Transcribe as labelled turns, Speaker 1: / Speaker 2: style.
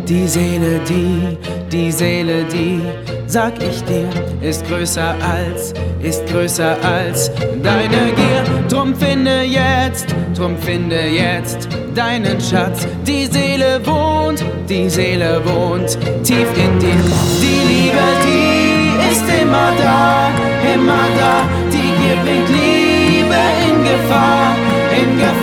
Speaker 1: Die Seele, die, sag ich dir, ist größer als deine Gier. Drum finde jetzt deinen Schatz. Die Seele wohnt tief in dir. Die Liebe, die ist immer da. Die Gier bringt Liebe in Gefahr.